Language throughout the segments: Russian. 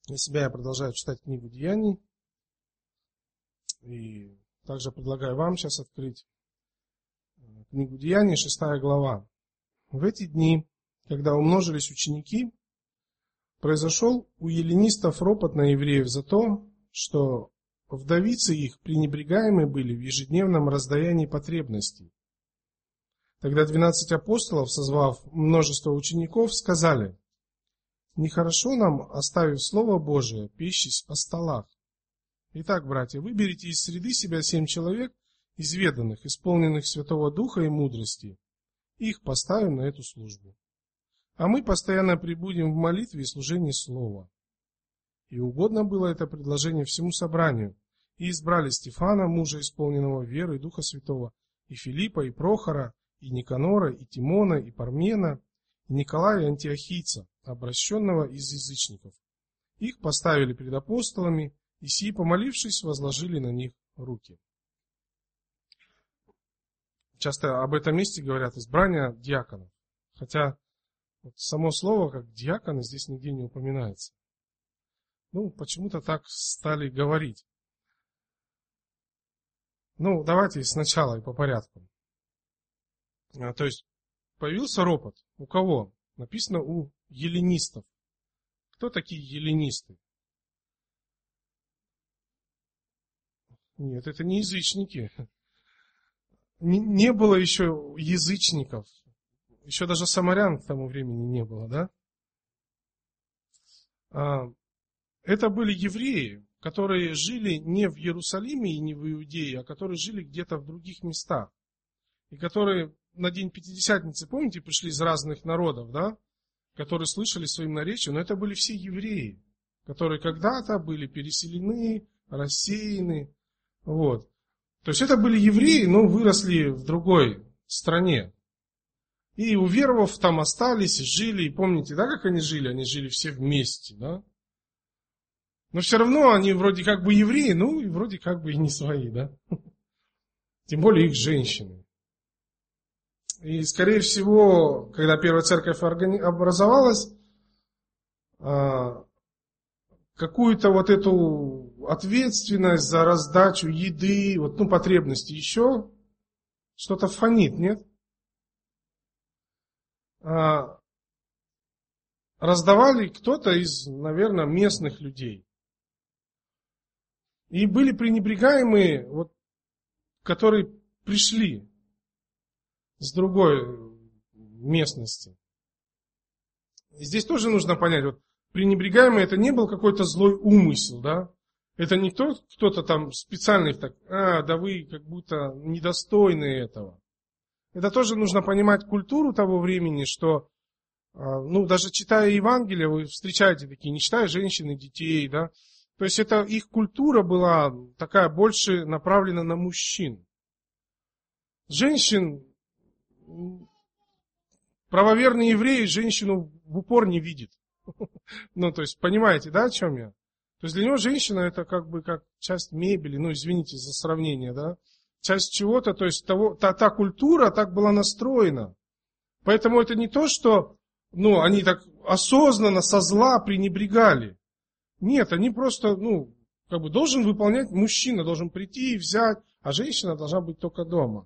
Для себя я продолжаю читать книгу Деяний. И также предлагаю вам сейчас открыть книгу Деяний, 6 глава. В эти дни, когда умножились ученики, произошел у эллинистов ропот на евреев за то, что вдовицы их пренебрегаемы были в ежедневном раздаянии потребностей. Тогда 12 апостолов, созвав множество учеников, сказали: «Нехорошо нам, оставив Слово Божие, пищись о столах. Итак, братья, выберите из среды себя 7 человек, изведанных, исполненных Святого Духа и мудрости. Их поставим на эту службу. А мы постоянно пребудем в молитве и служении Слова». И угодно было это предложение всему собранию. И избрали Стефана, мужа, исполненного веры и Духа Святого, и Филиппа, и Прохора, и Никанора, и Тимона, и Пармена, и Николая Антиохийца, обращенного из язычников. Их поставили пред апостолами, и сии, помолившись, возложили на них руки. Часто об этом месте говорят избрание диаконов. Хотя само слово, как диаконы, здесь нигде не упоминается. Почему-то так стали говорить. Давайте сначала и по порядку. То есть, появился ропот. У кого? Написано у эллинистов. Кто такие эллинисты? Нет, это не язычники. Не было еще язычников. Еще даже самарян к тому времени не было, да? Это были евреи, которые жили не в Иерусалиме и не в Иудее, а которые жили где-то в других местах. И которые на день Пятидесятницы, помните, пришли из разных народов, да? Которые слышали своим наречием, но это были все евреи, которые когда-то были переселены, рассеяны. То есть это были евреи, но выросли в другой стране. И уверовав, там остались, жили. И помните, да, как они жили? Они жили все вместе, да? Но все равно они вроде как бы евреи, и вроде как бы и не свои, да? Тем более их женщины. И, скорее всего, когда первая церковь образовалась, какую-то вот эту ответственность за раздачу еды, потребности еще, что-то фонит, нет? Раздавали кто-то из, наверное, местных людей. И были пренебрегаемые, которые пришли с другой местности. И здесь тоже нужно понять, пренебрегаемый это не был какой-то злой умысел, да? Это не кто-то там специально их так, да вы как будто недостойны этого. Это тоже нужно понимать культуру того времени, что, даже читая Евангелие, вы встречаете такие, не читая женщин и детей, да? То есть это их культура была такая больше направлена на мужчин. Женщин, правоверный еврей женщину в упор не видит. То есть, понимаете, да, о чем я? То есть, для него женщина это как часть мебели, извините за сравнение, да? Часть чего-то, то есть, та культура так была настроена. Поэтому это не то, что, они так осознанно со зла пренебрегали. Нет, они просто, должен выполнять мужчина, должен прийти и взять, а женщина должна быть только дома.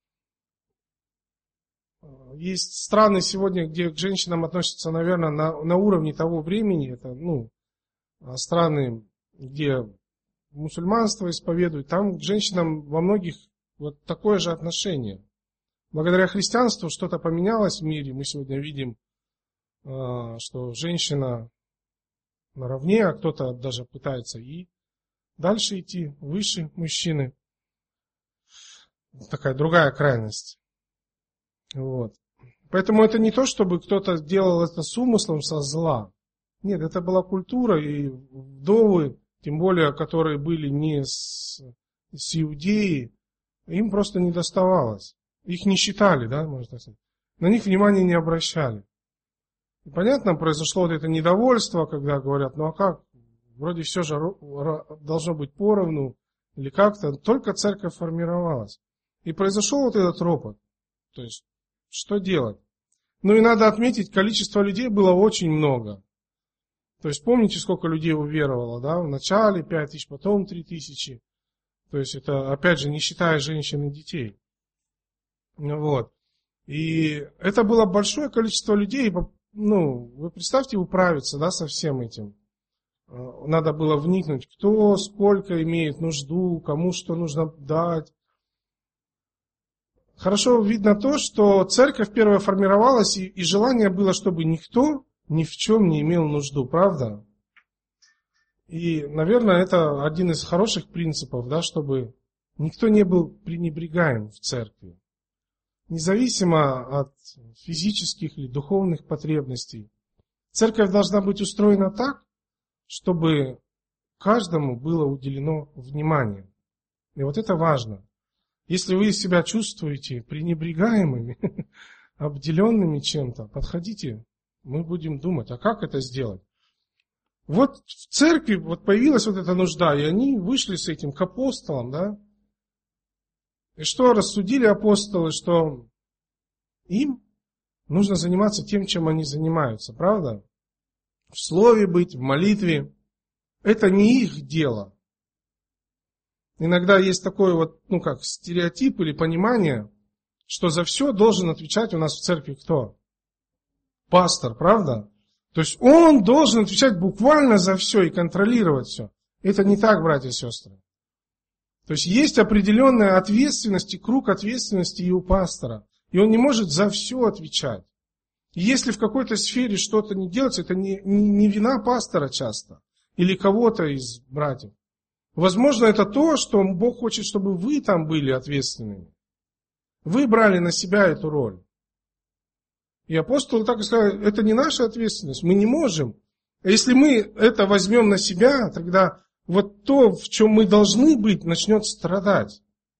Есть страны сегодня, где к женщинам относятся, наверное, на уровне того времени. Это, страны, где мусульманство исповедуют. Там к женщинам во многих такое же отношение. Благодаря христианству что-то поменялось в мире. Мы сегодня видим, что женщина наравне, а кто-то даже пытается и дальше идти, выше мужчины. Такая другая крайность. Поэтому это не то, чтобы кто-то делал это с умыслом, со зла. Нет, это была культура, и вдовы, тем более, которые были не с Иудеи, им просто не доставалось. Их не считали, да, можно так сказать. На них внимания не обращали. И понятно, произошло это недовольство, когда говорят, а как, вроде все же должно быть поровну, или как-то, только церковь формировалась. И произошел этот ропот. То есть, что делать? И надо отметить, количество людей было очень много. То есть помните, сколько людей уверовало, да? В начале 5000, потом 3000. То есть это, опять же, не считая женщин и детей. Вот. И это было большое количество людей. Ну, вы представьте, управиться, да, со всем этим. Надо было вникнуть, кто сколько имеет нужду, кому что нужно дать. Хорошо видно то, что церковь первая формировалась, и желание было, чтобы никто ни в чем не имел нужду, правда? И, наверное, это один из хороших принципов, да, чтобы никто не был пренебрегаем в церкви. Независимо от физических или духовных потребностей. Церковь должна быть устроена так, чтобы каждому было уделено внимание. И вот это важно. Если вы себя чувствуете пренебрегаемыми, обделенными чем-то, подходите, мы будем думать, а как это сделать? Вот в церкви вот появилась вот эта нужда, и они вышли с этим к апостолам, да? И что рассудили апостолы, что им нужно заниматься тем, чем они занимаются, правда? В слове быть, в молитве. Это не их дело. Иногда есть такой вот, ну как, стереотип или понимание, что за все должен отвечать у нас в церкви кто? Пастор, правда? То есть он должен отвечать буквально за все и контролировать все. Это не так, братья и сестры. То есть определенная ответственность и круг ответственности и у пастора. И он не может за все отвечать. И если в какой-то сфере что-то не делается, это не вина пастора часто. Или кого-то из братьев. Возможно, это то, что Бог хочет, чтобы вы там были ответственными. Вы брали на себя эту роль. И апостолы так и сказали, это не наша ответственность, мы не можем. А если мы это возьмем на себя, тогда вот то, в чем мы должны быть, начнет страдать.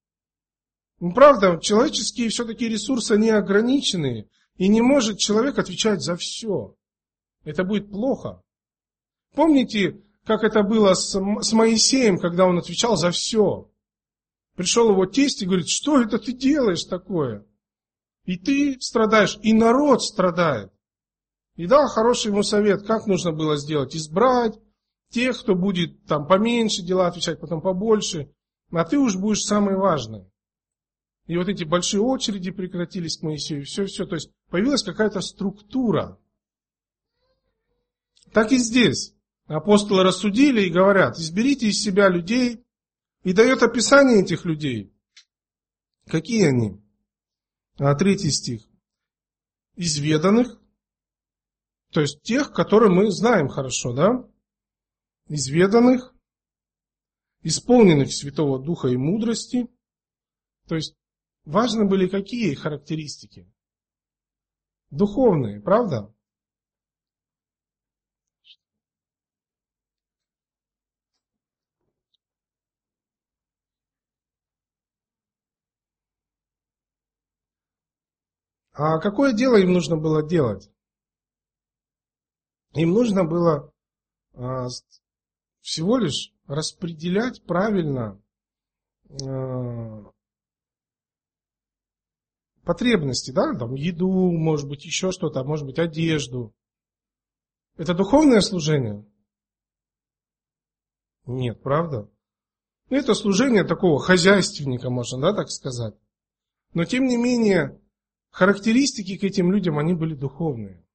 Ну, правда, человеческие все-таки ресурсы, они ограничены, и не может человек отвечать за все. Это будет плохо. Помните, как это было с Моисеем, когда он отвечал за все? Пришел его тесть и говорит, что это ты делаешь такое? И ты страдаешь, и народ страдает. И дал хороший ему совет, как нужно было сделать. Избрать тех, кто будет там поменьше дела отвечать, потом побольше. А ты уж будешь самый важный. И вот эти большие очереди прекратились к Моисею. Все. То есть появилась какая-то структура. Так и здесь. Апостолы рассудили и говорят, изберите из себя людей. И дает описание этих людей. Какие они? 3 стих. Изведанных, то есть тех, которые мы знаем хорошо, да? Изведанных, исполненных Святого Духа и мудрости. То есть важны были какие характеристики? Духовные, правда? А какое дело им нужно было делать? Им нужно было всего лишь распределять правильно потребности, да, там еду, может быть, еще что-то, может быть, одежду. Это духовное служение? Нет, правда? Это служение такого хозяйственника, можно, да, так сказать. Но, тем не менее, характеристики к этим людям, они были духовные.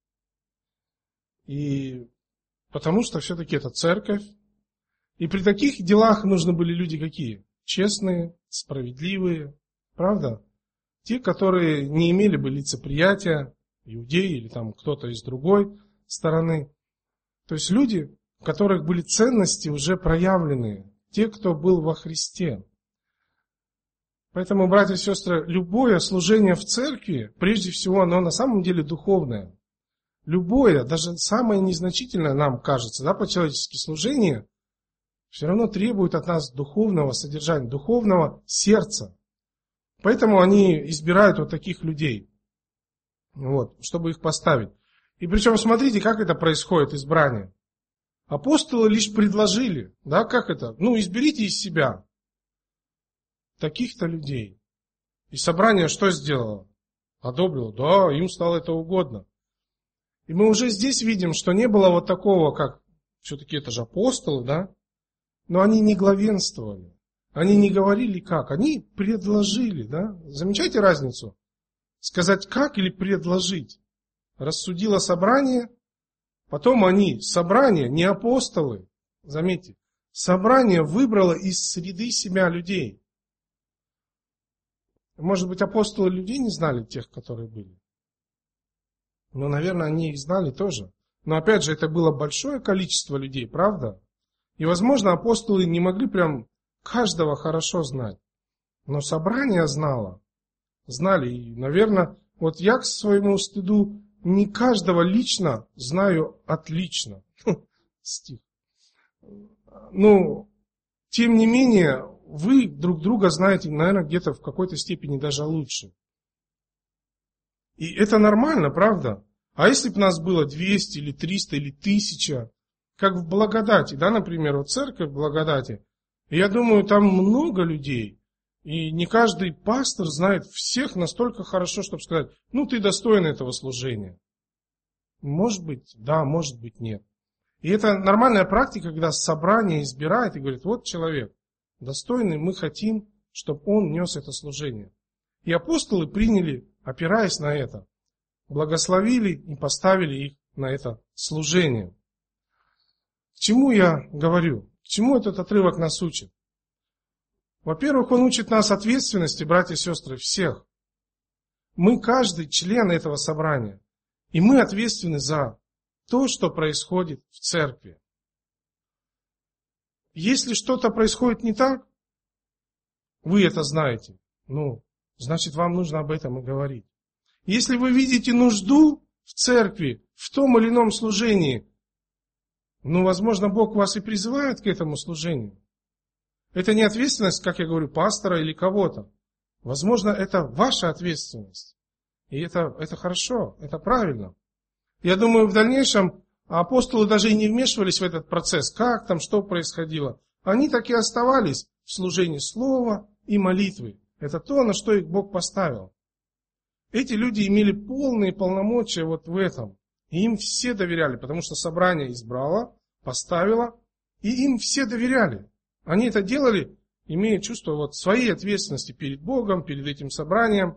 И потому что все-таки это церковь. И при таких делах нужны были люди какие? Честные, справедливые, правда? Те, которые не имели бы лицеприятия, иудеи или там кто-то из другой стороны. То есть люди, у которых были ценности уже проявленные. Те, кто был во Христе. Поэтому, братья и сестры, любое служение в церкви, прежде всего, оно на самом деле духовное. Любое, даже самое незначительное нам кажется, да, по-человечески служение, все равно требует от нас духовного содержания, духовного сердца. Поэтому они избирают вот таких людей, вот, чтобы их поставить. И причем, смотрите, как это происходит, избрание. Апостолы лишь предложили, да, как это? Ну, изберите из себя таких-то людей. И собрание что сделало? Одобрило, да, им стало это угодно. И мы уже здесь видим, что не было вот такого, как все-таки это же апостолы, да? Но они не главенствовали. Они не говорили как, они предложили, да? Замечаете разницу? Сказать как или предложить. Рассудило собрание, потом они, собрание, не апостолы, заметьте, собрание выбрало из среды себя людей. Может быть, апостолы людей не знали, тех, которые были? Но, наверное, они их знали тоже. Но, опять же, это было большое количество людей, правда? И, возможно, апостолы не могли прям каждого хорошо знать. Но собрание знали. И, наверное, вот я к своему стыду не каждого лично знаю отлично. Стих. Ну, тем не менее, вы друг друга знаете, наверное, где-то в какой-то степени даже лучше. И это нормально, правда? А если бы нас было 200 или 300 или 1000, как в благодати, да, например, вот церковь в благодати, я думаю, там много людей, и не каждый пастор знает всех настолько хорошо, чтобы сказать, ну, ты достоин этого служения. Может быть, да, может быть, нет. И это нормальная практика, когда собрание избирает и говорит, вот человек достойный, мы хотим, чтобы он нес это служение. И апостолы приняли, опираясь на это, благословили и поставили их на это служение. К чему я говорю? К чему этот отрывок нас учит? Во-первых, он учит нас ответственности, братья и сестры, всех. Мы каждый член этого собрания. И мы ответственны за то, что происходит в церкви. Если что-то происходит не так, вы это знаете, значит, вам нужно об этом и говорить. Если вы видите нужду в церкви, в том или ином служении, возможно, Бог вас и призывает к этому служению. Это не ответственность, как я говорю, пастора или кого-то. Возможно, это ваша ответственность. И это хорошо, это правильно. Я думаю, в дальнейшем апостолы даже и не вмешивались в этот процесс, как там, что происходило. Они так и оставались в служении слова и молитвы. Это то, на что их Бог поставил. Эти люди имели полные полномочия вот в этом. И им все доверяли, потому что собрание избрало, поставило, и им все доверяли. Они это делали, имея чувство вот своей ответственности перед Богом, перед этим собранием.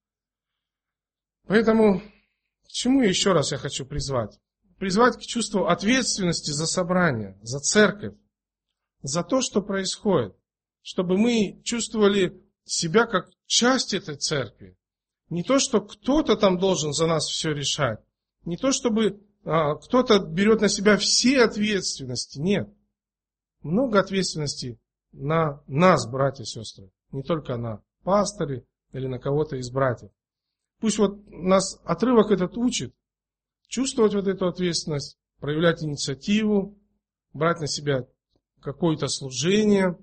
Поэтому, к чему еще раз я хочу призвать? Призвать к чувству ответственности за собрание, за церковь, за то, что происходит. Чтобы мы чувствовали себя как часть этой церкви. Не то, что кто-то там должен за нас все решать. Не то, чтобы кто-то берет на себя все ответственности. Нет. Много ответственности на нас, братья и сестры. Не только на пастыре или на кого-то из братьев. Пусть вот нас отрывок этот учит. Чувствовать вот эту ответственность, проявлять инициативу, брать на себя какое-то служение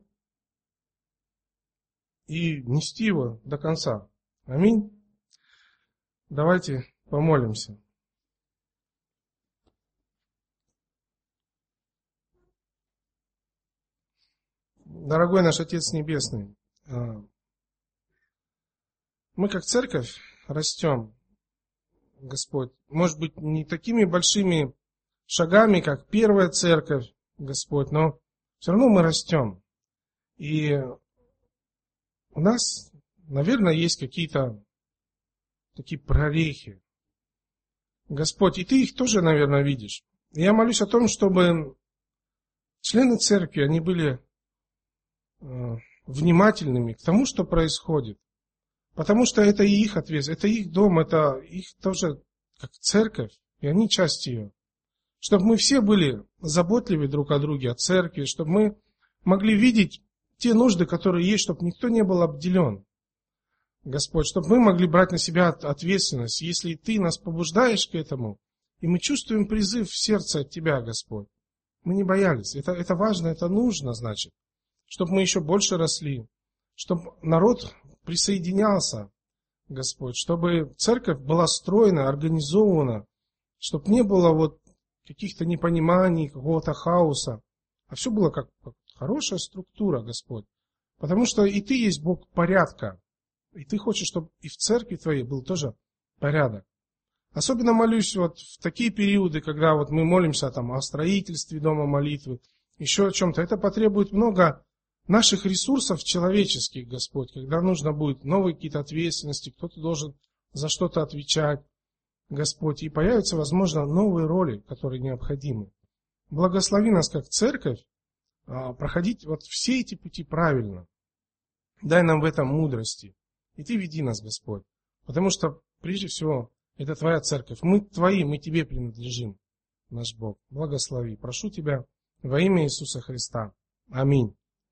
и нести его до конца. Аминь. Давайте помолимся. Дорогой наш Отец Небесный, мы как церковь растем, Господь. Может быть, не такими большими шагами, как первая церковь, Господь, но все равно мы растем. И у нас, наверное, есть какие-то такие прорехи. Господь, и Ты их тоже, наверное, видишь. И я молюсь о том, чтобы члены церкви, они были внимательными к тому, что происходит. Потому что это и их ответственность, это их дом, это их тоже как церковь, и они часть ее. Чтобы мы все были заботливы друг о друге, о церкви, чтобы мы могли видеть те нужды, которые есть, чтобы никто не был обделен. Господь, чтобы мы могли брать на себя ответственность, если Ты нас побуждаешь к этому, и мы чувствуем призыв в сердце от Тебя, Господь. Мы не боялись. Это важно, это нужно, значит. Чтобы мы еще больше росли, чтобы народ присоединялся, Господь, чтобы церковь была стройна, организована, чтобы не было вот каких-то непониманий, какого-то хаоса, а все было как хорошая структура, Господь. Потому что и Ты есть Бог порядка, и Ты хочешь, чтобы и в церкви Твоей был тоже порядок. Особенно молюсь вот в такие периоды, когда вот мы молимся там о строительстве дома молитвы, еще о чем-то. Это потребует много наших ресурсов человеческих, Господь, когда нужно будет новые какие-то ответственности, кто-то должен за что-то отвечать, Господь, и появятся, возможно, новые роли, которые необходимы. Благослови нас как церковь проходить вот все эти пути правильно. Дай нам в этом мудрости. И Ты веди нас, Господь. Потому что, прежде всего, это Твоя церковь. Мы Твои, мы Тебе принадлежим, наш Бог. Благослови. Прошу Тебя во имя Иисуса Христа. Аминь.